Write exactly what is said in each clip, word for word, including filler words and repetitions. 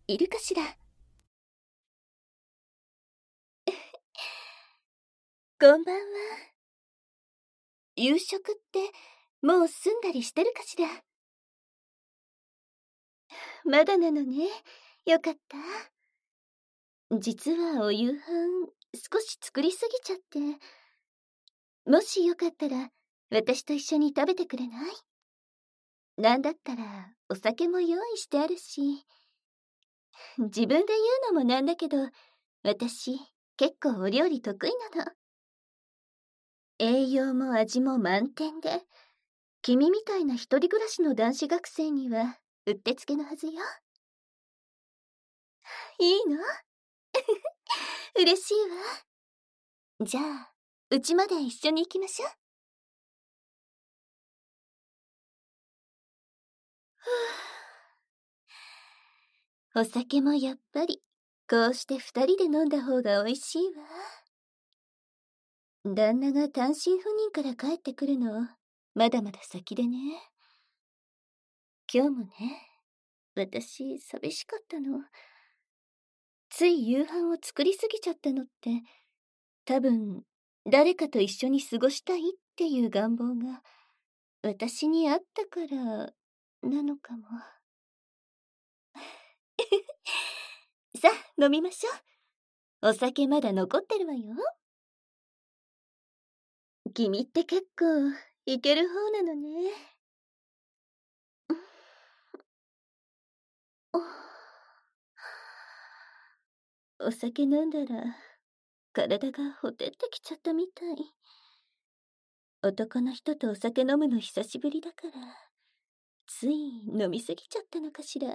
いるかしら。こんばんは。夕食ってもう済んだりしてるかしら。まだなのね。よかった。実はお夕飯少し作りすぎちゃって。もしよかったら私と一緒に食べてくれない？なんだったらお酒も用意してあるし。自分で言うのもなんだけど、私結構お料理得意なの。栄養も味も満点で、君みたいな一人暮らしの男子学生にはうってつけのはずよ。いいの？嬉しいわ。じゃあうちまで一緒に行きましょう。お酒もやっぱりこうして二人で飲んだ方が美味しいわ。旦那が単身赴任から帰ってくるのまだまだ先でね。今日もね、私寂しかったの。つい夕飯を作りすぎちゃったのって多分誰かと一緒に過ごしたいっていう願望が私にあったからなのかも。さあ飲みましょう。お酒まだ残ってるわよ。君って結構いける方なのね。お酒飲んだら体がほてってきちゃったみたい。男の人とお酒飲むの久しぶりだからつい飲みすぎちゃったのかしら。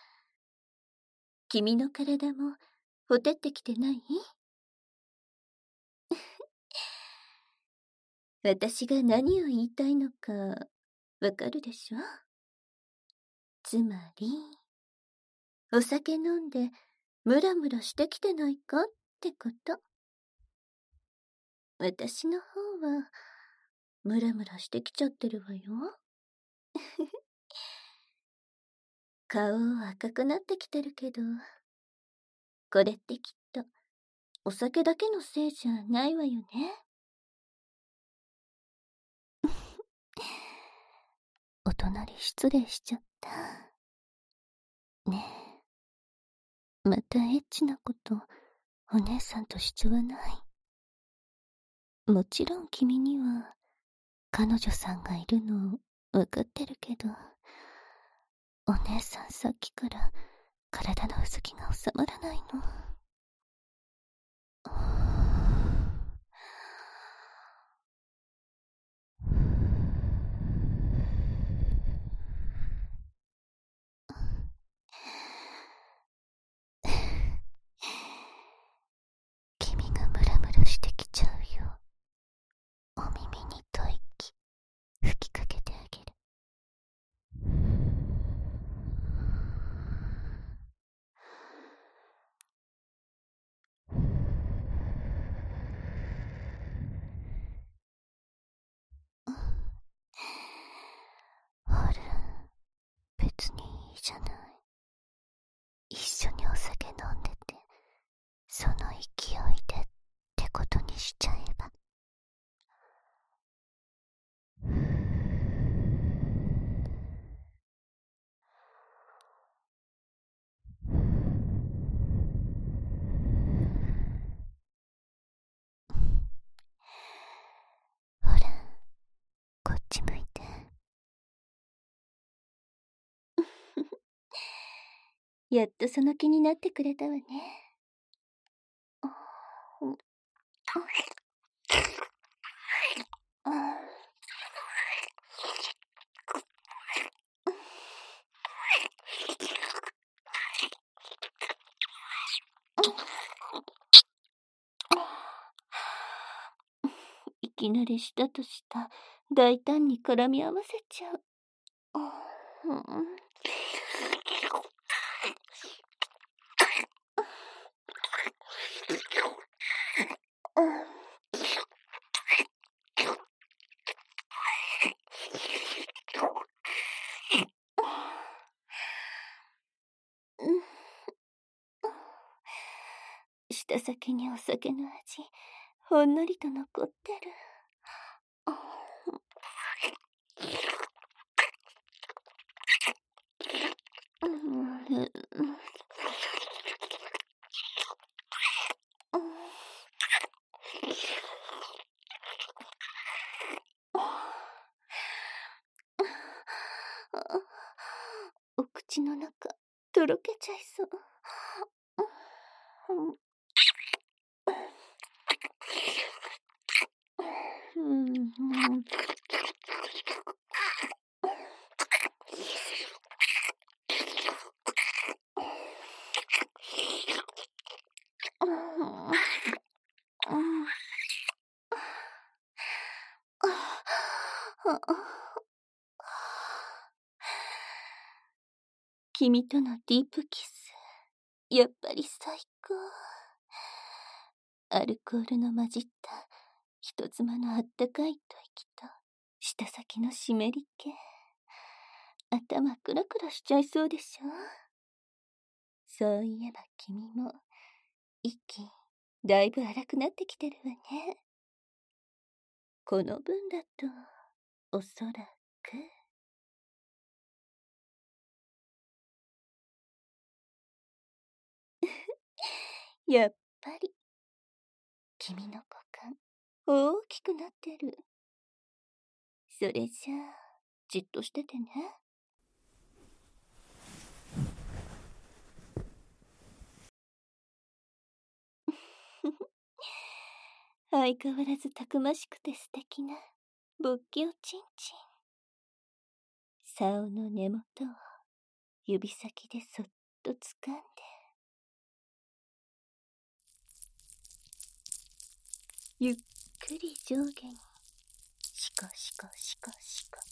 君の体もほてってきてない？私が何を言いたいのかわかるでしょ？つまりお酒飲んでムラムラしてきてないかってこと。私の方はムラムラしてきちゃってるわよ。顔赤くなってきてるけど、これってきっとお酒だけのせいじゃないわよね。お隣失礼しちゃった。ねえ、またエッチなことお姉さんとしちゃわない？もちろん君には彼女さんがいるのわかってるけど、お姉さんさっきから体のうずきが収まらないの。君がムラムラしてきちゃうよ。お耳に吐息吹きかけてあげる。ほら、別にいいじゃない。一緒にお酒飲んでてその勢いでってことにしちゃえば。ほら、こっち向いて。やっとその気になってくれたわね。いきなり舌と舌大胆に絡み合わせちゃう。 舌先にお酒の味、ほんのりと残ってる。お口の中、とろけちゃいそう。君とのディープキス、やっぱり最高。アルコールの混じった人妻のあったかい吐息と舌先の湿り気、頭クラクラしちゃいそうでしょ。そういえば君も息だいぶ荒くなってきてるわね。この分だとおそらく。やっぱり君の股間大きくなってる。それじゃあじっとしててね。相変わらずたくましくて素敵な勃起おちんちん。竿の根元を指先でそっと掴んで、ゆっくり上下にシコシコシコシコ。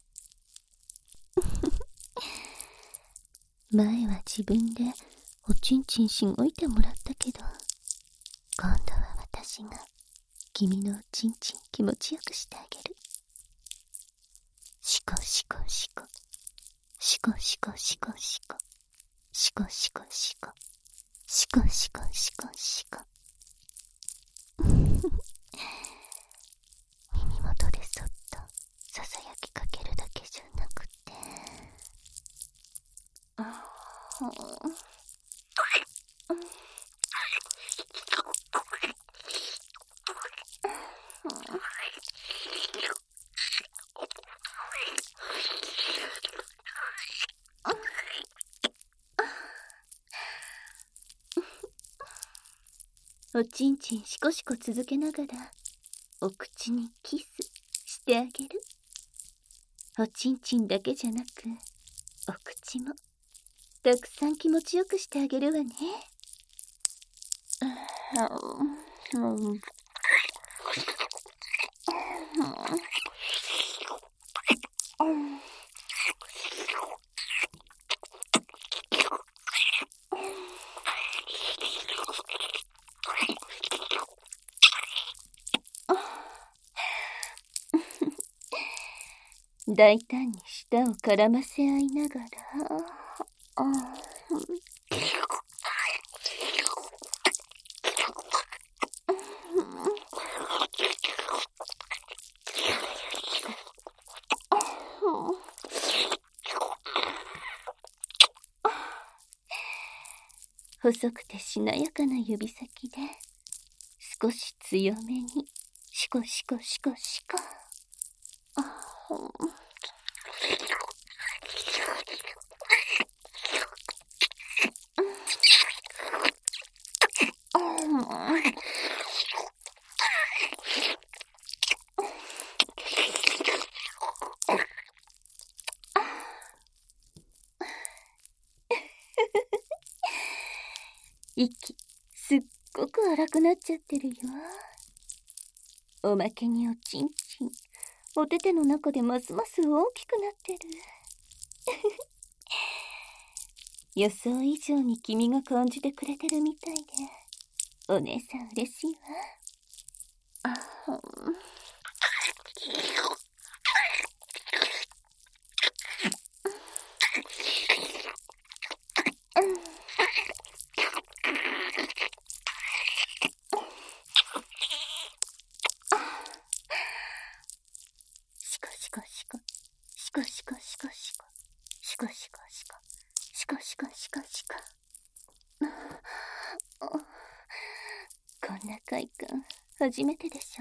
前は自分でおちんちんしごいてもらったけど、今度は私が君のおちんちん気持ちよくしてあげる。シコシコシコシコシコシコシコシコシコシコシコシコシコシコ。耳元でそっとささやきかけるだけじゃなくて、おちんちんシコシコ続けながらお口にキスしてあげる。おちんちんだけじゃなくお口もたくさん気持ちよくしてあげるわね。大胆に舌を絡ませ合いながら、細くてしなやかな指先で少し強めにシコシコシコシコ。息すっごく荒くなっちゃってるよ。おまけにおちんちんお手手の中でますます大きくなってる。予想以上に君が感じてくれてるみたいで、お姉さん嬉しいわ。あほん。 しこしこしこ。しこしこしこしこ。こんな快感、初めてでしょ。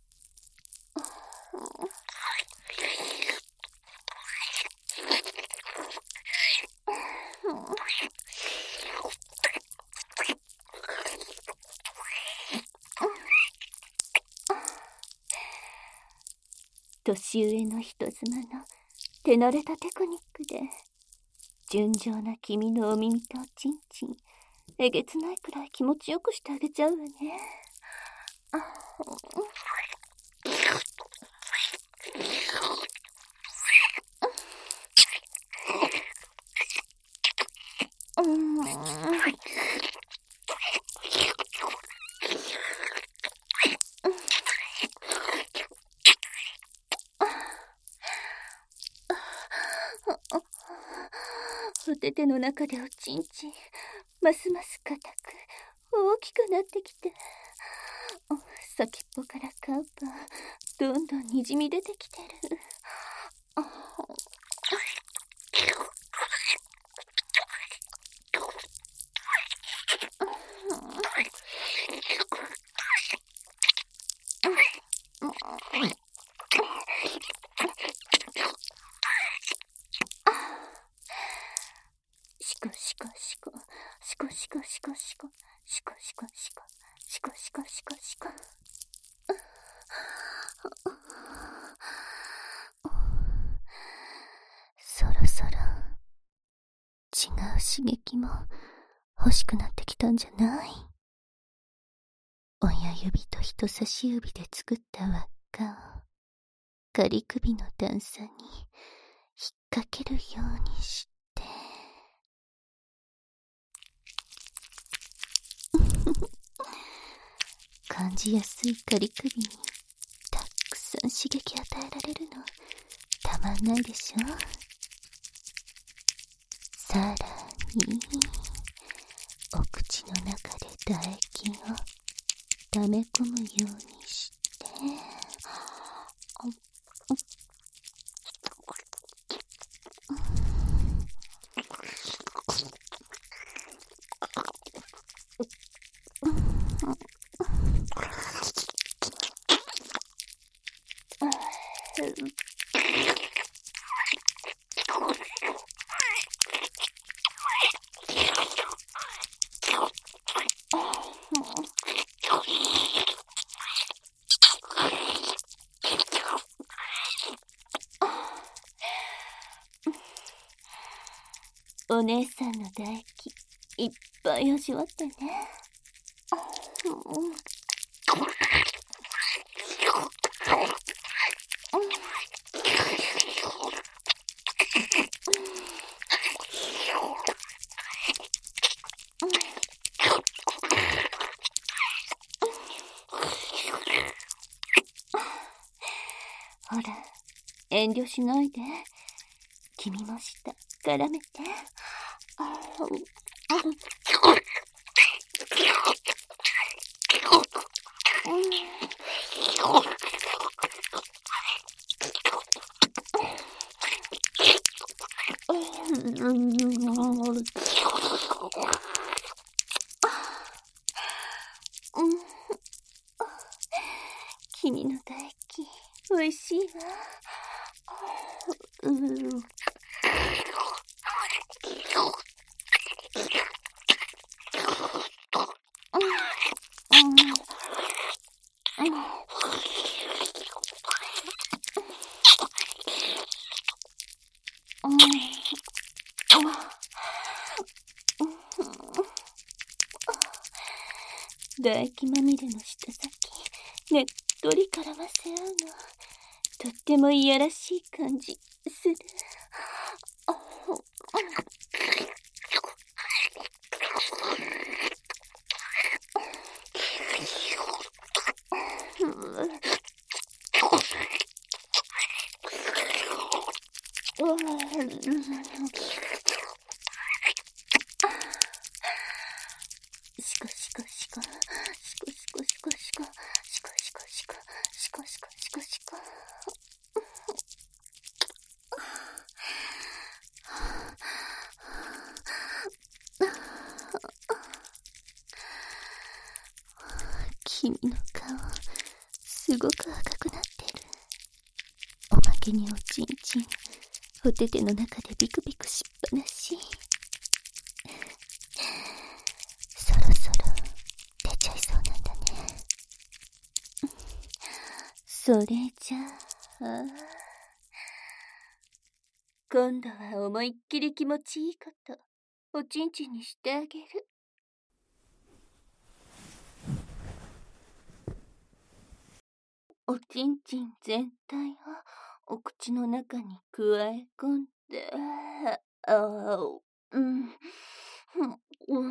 年上の人妻の手慣れたテクニックで、純情な君のお耳とおちんちん、えげつないくらい気持ちよくしてあげちゃうわね。うん。お手手の中でおちんちん、ますます硬く大きくなってきて、先っぽからカウパー、どんどんにじみ出てきてる。しこしこしこ、しこしこしこしこ、しこしこしこ、しこしこしこしこ。そろそろ違う刺激も欲しくなってきたんじゃない？親指と人差し指で作った輪っかを仮首の段差に引っ掛けるようにして感じやすい仮首にたくさん刺激与えられるのたまんないでしょ。さらにお口の中で唾液を溜め込むようにしてお姉さんの唾液いっぱい味わってね。ほら、遠慮しないで。君も舌絡めて。君の唾液おいしいわ。うん。唾液まみれの舌先、ねっとり絡ませ合うの、とってもいやらしい感じする。しこしこしこ、しこしこしこしこ、しこしこしこ、しこしこしこしこ。 君の顔、すごく赤くなってる。おまけにおちんちん、お手手の中でビクビクしっぱなし。そろそろ出ちゃいそうなんだね。それじゃあ、今度は思いっきり気持ちいいことおちんちんにしてあげる。おちんちん全体をお口の中に加え込んで、ああ、うん、うん、うん、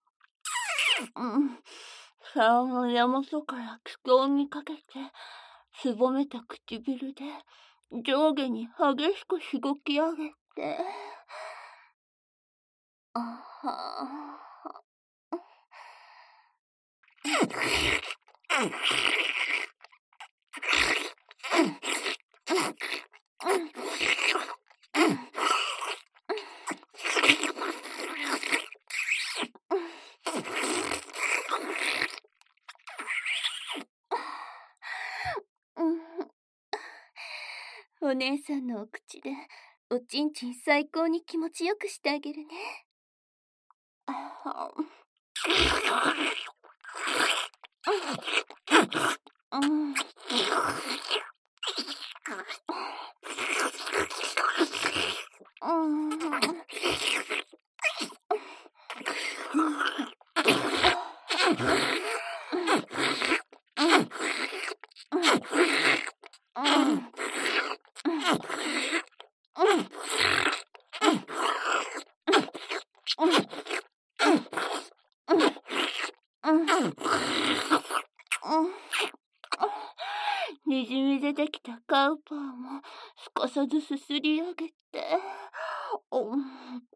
皿の根元から気筒にかけて、すぼめた唇で上下に激しくしごき上げて、あはお姉さんのお口でおちんちん最高に気持ちよくしてあげるね。うん、にじみ出てきたカウパーもすかさずすすり上げて、うん、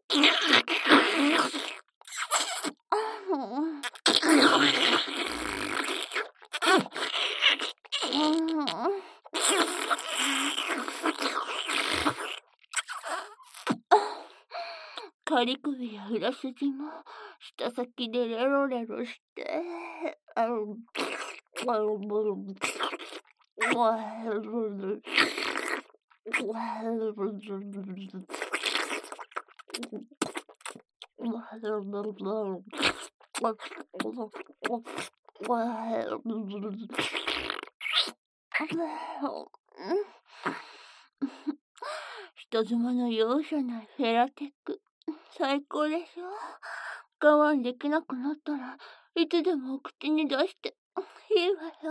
仮首や裏筋も舌先でレロレロして、あの、あの、人妻の容赦ないフェラテック、最高でしょ。我慢できなくなったらいつでも口に出していいわよ。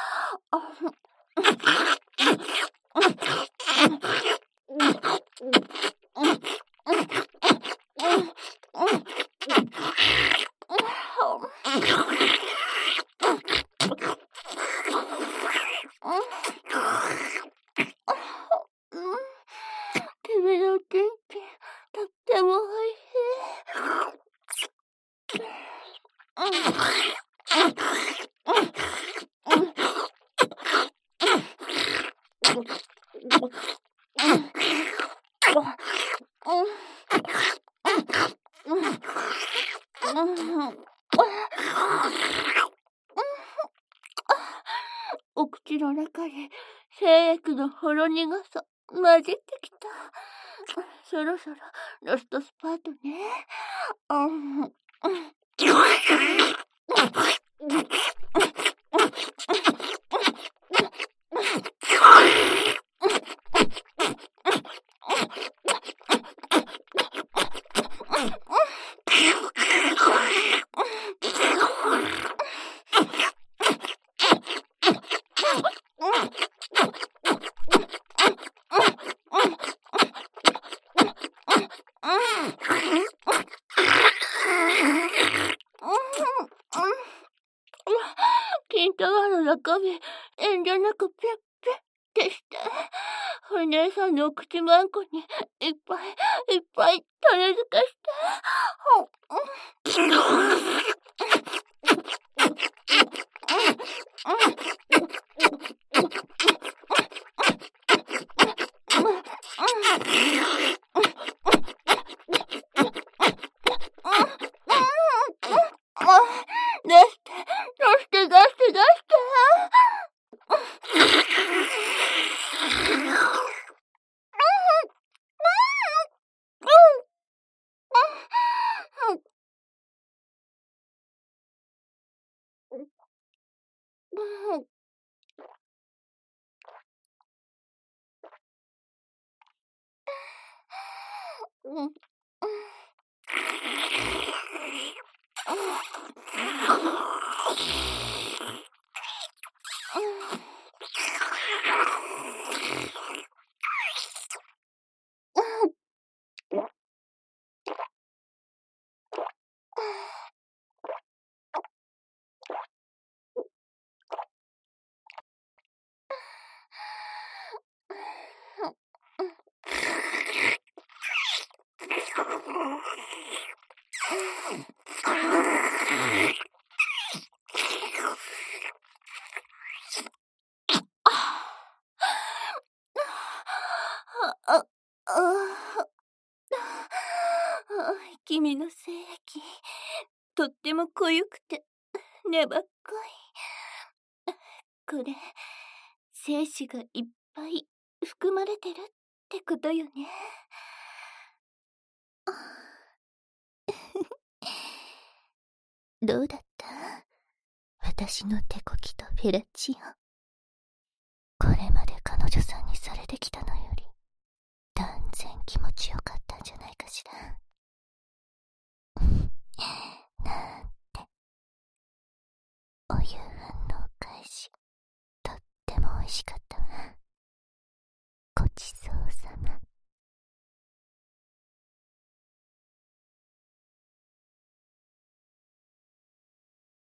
君のちんちん、とってもおいしい。お口の中で精液のほろ苦さ混じってきた。そろそろラストスパートね。うん金太郎の中身、遠慮なくピュッピュッってして、お姉さんのお口まんこにいっぱいいっぱい種付けして、出して出して出うん。あ、あ、君の精液、とっても濃ゆくて粘っこい。これ、精子がいっぱい含まれてるってことよね。どうだった？私の手こきとフェラチオ。これまで彼女さんにされてきたのより断然気持ちよかったんじゃないかしら。なんて。お夕飯のお返し、とっても美味しかっ